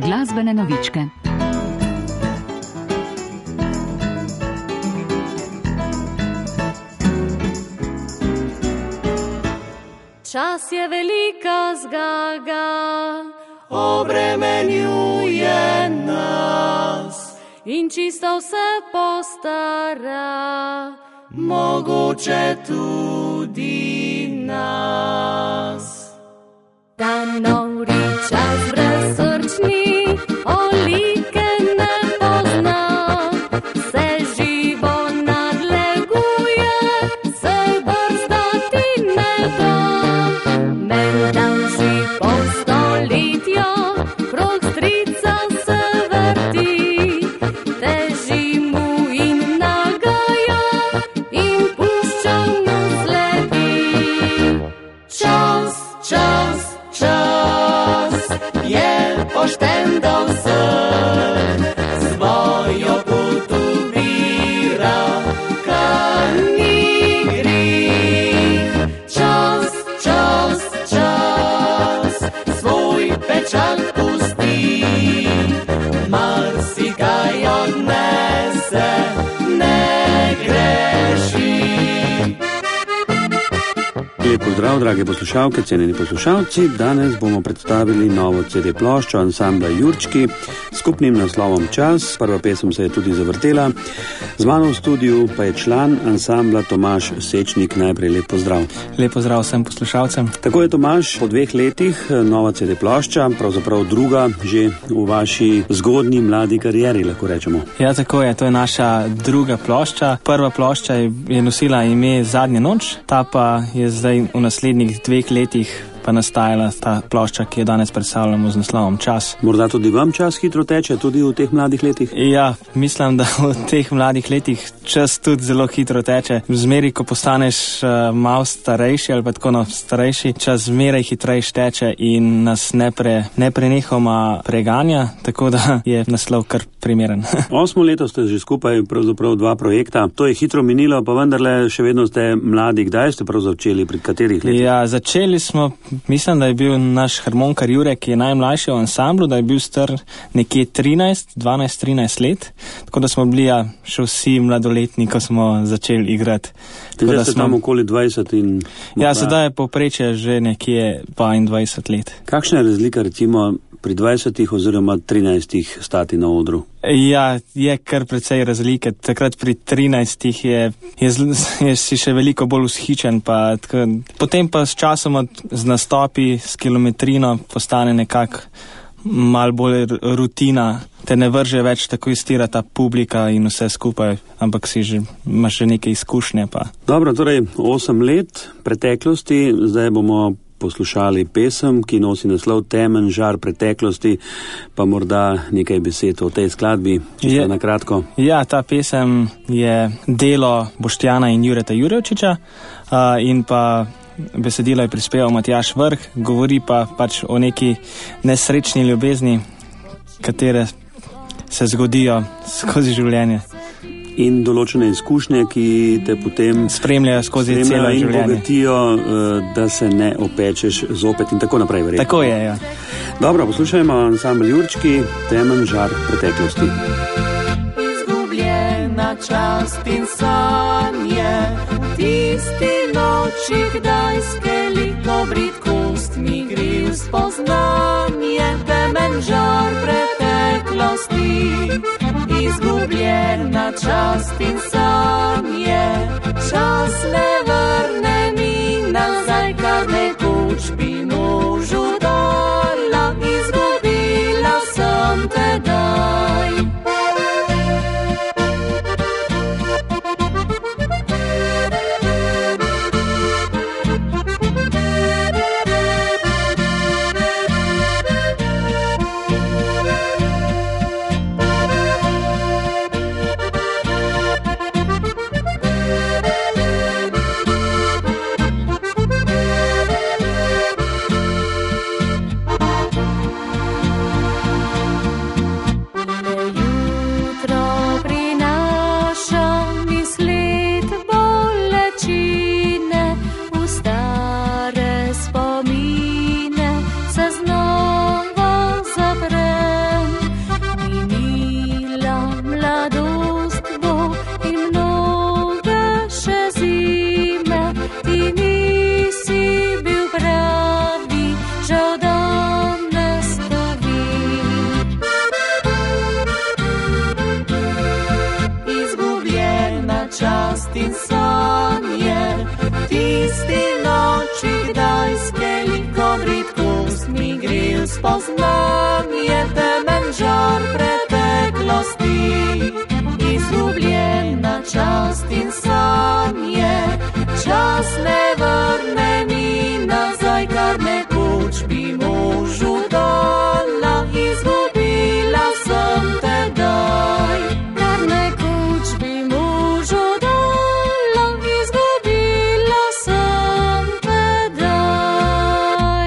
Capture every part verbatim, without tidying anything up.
Glasbene novičke. Čas je velika zgaga, obremenjuje nas in čisto vse postara, mogoče tudi nas. Ta nori čas brezsrčni, olike ne pozna, se živo nadleguje, se brzdati ne da. Mendan ži pol stoletja, krog strica se vrti, teži mu in nagaja in pušča mu sledi. Čas, čas, čas je pošten do vseh, svojo pot ubira, kar ni grih. Čas, čas, čas svoj pečat pusti, marsikaj odnese, ne greši. Lep pozdrav, drage poslušalke, cenjeni poslušalci. Danes bomo predstavili novo ce de ploščo ansambla Jurčki s skupnim naslovom Čas. Prva pesem se je tudi zavrtela. Z mano v studiu pa je član ansambla Tomaž Sečnik. Najprej lep pozdrav. Lep pozdrav vsem poslušalcem. Tako je, Tomaž, po dveh letih nova ce de plošča, pravzaprav druga že v vaši zgodnji mladi karieri, lahko rečemo. Ja, tako je, to je naša druga plošča. Prva plošča je, je nosila ime Zadnja noč, ta pa je zdaj v naslednjih dveh letih pa nastajala ta plošča, ki jo danes predstavljamo z naslovom Čas. Morda tudi vam čas hitro teče, tudi v teh mladih letih? Ja, mislim, da v teh mladih letih čas tudi zelo hitro teče. Zmeri, ko postaneš uh, malo starejši ali pa tako no, starejši, čas zmeraj hitrejš teče in nas ne, pre, ne prenehoma preganja, tako da je naslov kar primeren. Osmo leto ste že skupaj, pravzaprav dva projekta. To je hitro minilo, pa vendarle še vedno ste mladi. Kdaj ste prav začeli, pri katerih letih? Ja, začeli smo, mislim, da je bil naš harmonikar Jurek, ki je najmlajši v ansamblu, da je bil star nekje trinajst, dvanajst, trinajst let, tako da smo bili ja, še vsi mladoletni, ko smo začeli igrati. Zdaj ste smo... tam okoli dvajset in... Ja, sedaj je povprečje že nekje dvaindvajset let. Kakšna je razlika recimo pri dvajsetih oziroma trinajstih stati na odru? Ja, je kar precej razlike. Takrat pri trinajstih je, je, je si še veliko bolj vzhičen, pa tako, potem pa s časom z nastopi, s kilometrino postane nekako malo bolj rutina, te ne vrže več tako iztira ta publika in vse skupaj, ampak si že, imaš že neke izkušnje pa. Dobro, torej osem let preteklosti, zdaj bomo poslušali pesem, ki nosi naslov Temen žar preteklosti, pa morda nekaj besed o tej skladbi, čisto na kratko. Ja, ta pesem je delo Boštjana in Jureta Jurevčiča uh, in pa besedilo je prispeval Matjaž Vrh, govori pa pač o neki nesrečni ljubezni, katere se zgodijo skozi življenje. In določene izkušnje, ki te potem spremljajo skozi celo življenje. In bogatijo, da se ne opečeš zopet in tako naprej. Verjetno. Tako je, ja. Dobro, poslušajmo ansambel Jurčki, Temen žar preteklosti. Izgubljena čast in sanje, tisti noči, kdaj skeliko bridkost mi griv spoznanje, temen žar preteklosti. Izgubljena čast in sanje, čas ne vrne mi nazaj, kar nekoč bi nožu dala, izgubila sem tedaj. strasti, izgubljena čast in sanje, čas ne vrne mi nazaj, kar nekoč bi možu dala, izgubila sem tedaj. Kar nekoč bi možu dala, izgubila sem tedaj.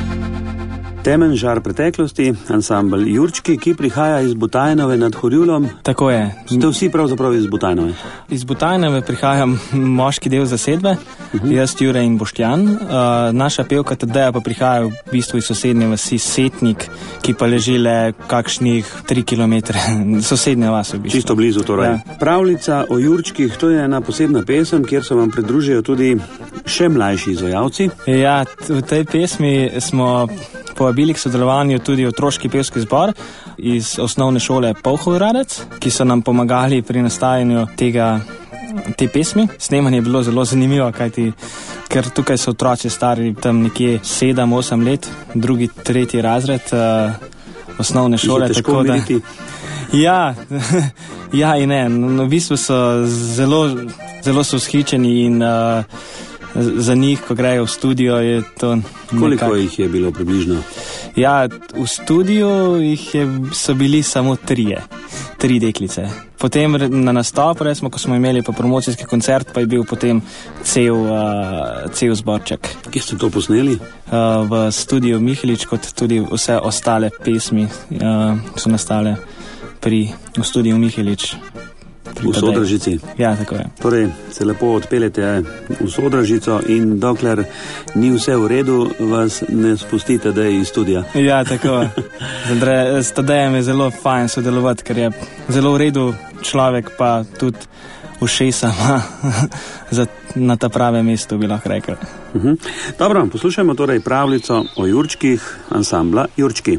Temen žar preteklosti, ansambel Jurčki, ki prihaja iz Butajnove nad Horjulom. Tako je. Ste vsi pravzaprav iz Butajnove? Iz Butajnove prihaja moški del zasedbe, uh-huh. Jaz, Jure in Boštjan. Uh, naša pevka Tadeja pa prihaja v bistvu iz sosednje vasi Setnik, ki pa leži le kakšnih tri kilometre. Sosednja vas v bistvu. Čisto blizu torej. Ja. Pravljica o Jurčkih, to je ena posebna pesem, kjer se vam pridružijo tudi še mlajši izvajalci. Ja, v tej pesmi smo povabili k sodelovanju tudi otroški pevski zbor iz osnovne šole Polhov Radec, ki so nam pomagali pri nastajanju tega, te pesmi. Snemanje je bilo zelo zanimivo, kajti, ker tukaj so otroci stari tam nekje sedem osem let, drugi, tretji razred uh, osnovne šole. Težko tako da, videti. Ja, ja in ne. No, v bistvu so zelo, zelo so vzhičeni in uh, za njih, ko grejo v studio, je to nekaj. Koliko jih je bilo približno? Ja, v studiu jih je, so bili samo trije, tri deklice. Potem na nastopu, resmo, ko smo imeli pa promocijski koncert, pa je bil potem cel, uh, cel zborček. Kje ste to posneli? Uh, v studiu Mihelič, kot tudi vse ostale pesmi uh, so nastale pri, v studiu Mihelič. V Sodražici. Ja, tako je. Torej, se lepo odpeljete v Sodražico in dokler ni vse v redu, vas ne spustite, da je iz studija. Ja, tako. Zdaj, s Tadejem je zelo fajn sodelovati, ker je zelo v redu človek, pa tudi ušesa ima za, na ta prave mesto, bi lahko rekel. Uh-huh. Dobro, poslušajmo torej pravljico o Jurčkih, ansambla Jurčki.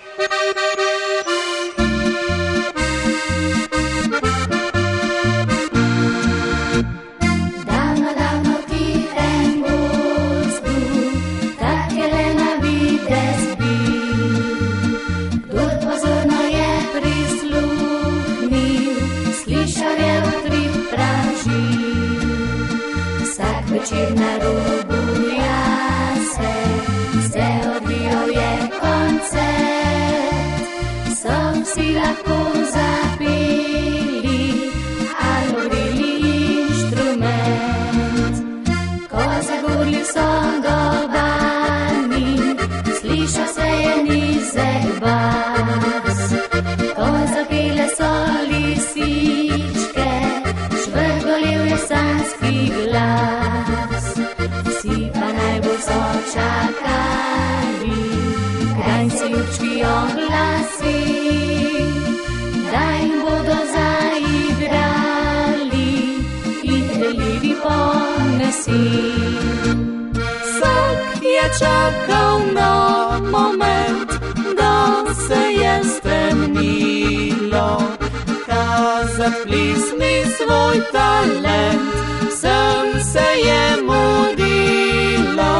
Večer na robu jase se odvijal je koncert, so vsi lahko zapeli ali odrili inštrument. Ko zagorli so gobani, slišal se je nizek bas. Ko zapele so lisičke, švrgolil je sanjski glas. Čakali, kdaj se Jurčki oglasi, da jim bodo zaigrali in delili ponesi. Vsak je čakal na moment, da se je stemnilo, kazat plisni svoj talent, sem se je mudilo.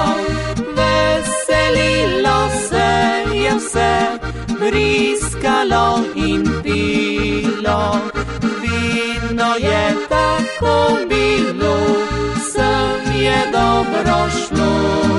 Veselilo se je vse, briskalo in pilo. Vidno je tako bilo, sem je dobro šlo.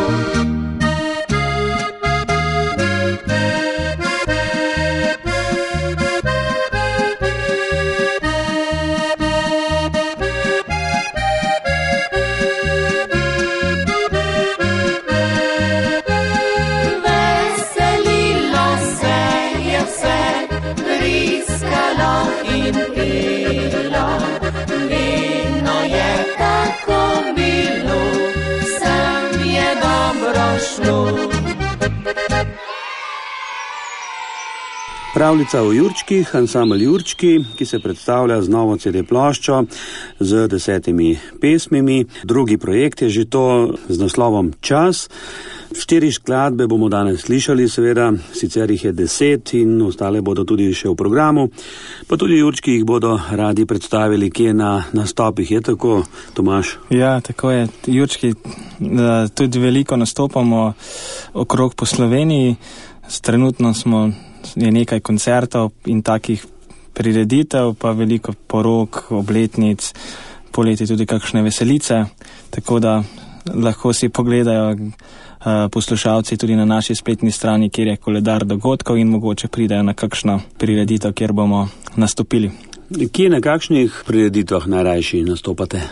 Pravljica o Jurčkih, ansambel Jurčki, ki se predstavlja z novo ce de ploščo z desetimi pesmimi. Drugi projekt je že to z naslovom Čas. Štiri skladbe bomo danes slišali, seveda, sicer jih je deset in ostale bodo tudi še v programu. Pa tudi Jurčki jih bodo radi predstavili, kje na nastopih. Je tako, Tomaž? Ja, tako je. Jurčki tudi veliko nastopamo okrog po Sloveniji. Trenutno smo je nekaj koncertov in takih prireditev, pa veliko porok, obletnic, poleti tudi kakšne veselice, tako da lahko si pogledajo uh, poslušalci tudi na naši spletni strani, kjer je koledar dogodkov in mogoče pridejo na kakšno prireditev, kjer bomo nastopili. Kje na kakšnih prireditvah najrajši nastopate?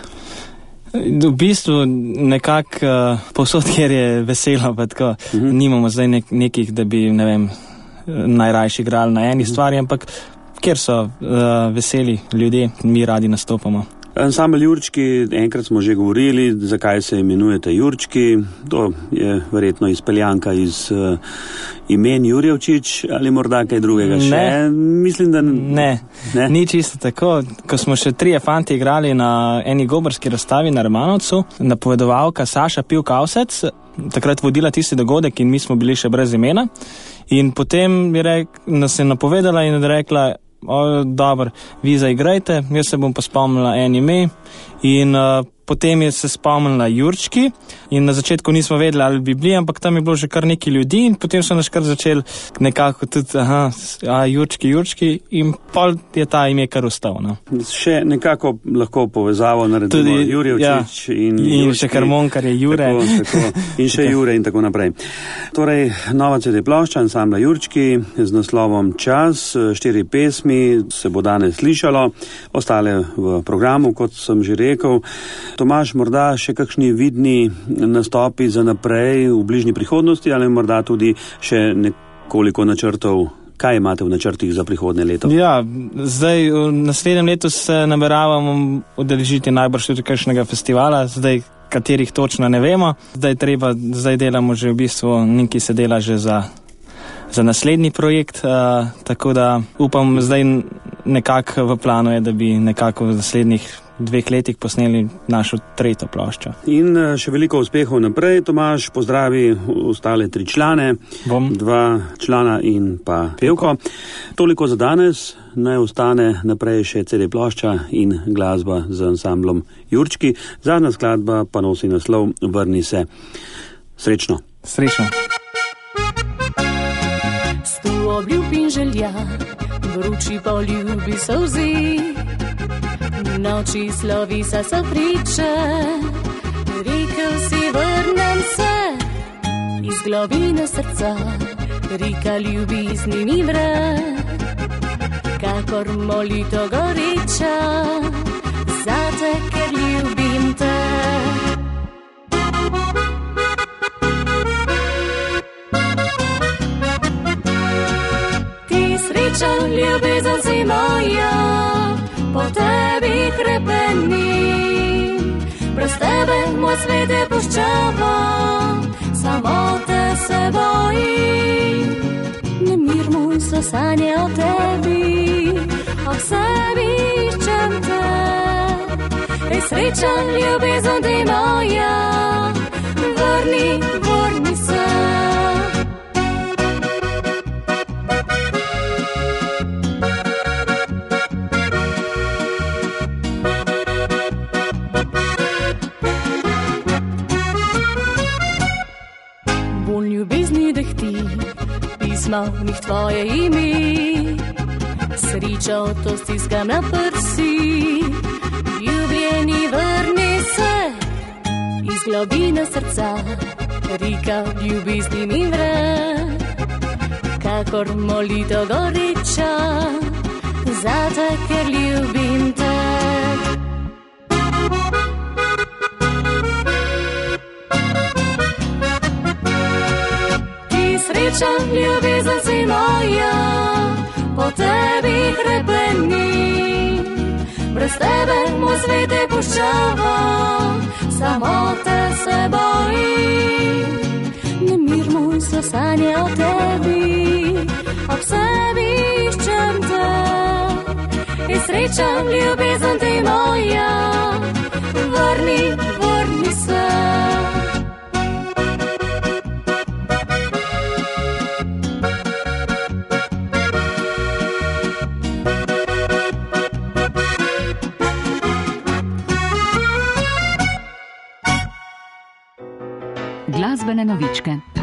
V bistvu nekako uh, povsod, kjer je veselo, pa tako uh-huh. nimamo zdaj nek, nekih, da bi, ne vem, najrajši igrali na eni uh-huh. stvari, ampak kjer so uh, veseli ljudje, mi radi nastopamo. Ansambel Jurčki, enkrat smo že govorili, zakaj se imenujete Jurčki. To je verjetno izpeljanka iz uh, imen Jurjevčič ali morda kaj drugega še? Ne, Mislim, da ne, ne, ni čisto tako. Ko smo še trije fanti igrali na eni gobarski razstavi na Romanovcu, napovedovalka Saša Pivkavsec, takrat vodila tisti dogodek in mi smo bili še brez imena. In potem je rek, nas je napovedala in rekla, o, dobro, vi zaigrajte, jaz se bom pa spomnila en ime in uh, potem je se spomnila Jurčki in na začetku nismo vedeli, ali bi bili, ampak tam je bilo že kar nekaj ljudi in potem so nas kar začeli nekako tudi, aha, a, Jurčki, Jurčki in pol je ta ime kar ostal. No. Še nekako lahko povezavo naredimo Jurjevčič ja, in, in še Karmon, kar je Jure. Tako, tako, in še Jure in tako naprej. Torej, nova C D plošča ansambla Jurčki z naslovom Čas, štiri pesmi se bo danes slišalo, ostale v programu, kot sem že rekel. Tomaž, morda še kakšni vidni nastopi za naprej v bližnji prihodnosti ali morda tudi še nekoliko načrtov? Kaj imate v načrtih za prihodnje leto? Ja, zdaj v naslednjem letu se nameravamo udeležiti najbrž tudi kakšnega festivala, zdaj katerih točno ne vemo. Zdaj treba, zdaj delamo že v bistvu, nekaj se dela že za, za naslednji projekt, uh, tako da upam, zdaj nekako v planu je, da bi nekako v naslednjih dveh letih posneli našo tretjo ploščo. In še veliko uspehov naprej, Tomaž, pozdravi ostale tri člane, Bom. dva člana in pa pevko. Toliko za danes, naj ostane naprej še C D plošča in glasba z ansamblom Jurčki. Zadnja skladba pa nosi naslov Vrni se. Srečno. Srečno. Sto obljub in želja, vroči poljubi solzi, noči slovi sa so priče, rekel si vrnem se, iz globine srca, reka ljubizni mi vre, kakor molito goreča, zate, ker ljubim te. Ti sreča, ljubezen si moja, po tebi hrepenim, brez tebe moj svet je puščava, samo te se bojim. Nemir moj so sanje o tebi, ob sebi iščem te. Ej sreča, ljubezen ti moja, vrni, vrni se. Pismovnih tvoje ime, srečo to stiskam na prsi, ljubljeni vrni se, iz globine srca, reka ljubezni mi vre, kakor molito goreča, zate, ker ljubim te. Sreča, ljubezen si moja, po tebi hrepenim, brez tebe moj svet je puščava, samo te se bojim. Nemir moj so sanje o tebi, ob sebi iščem te. In sreča, ljubezen ti moja, vrni, vrni se. Glasbene novičke.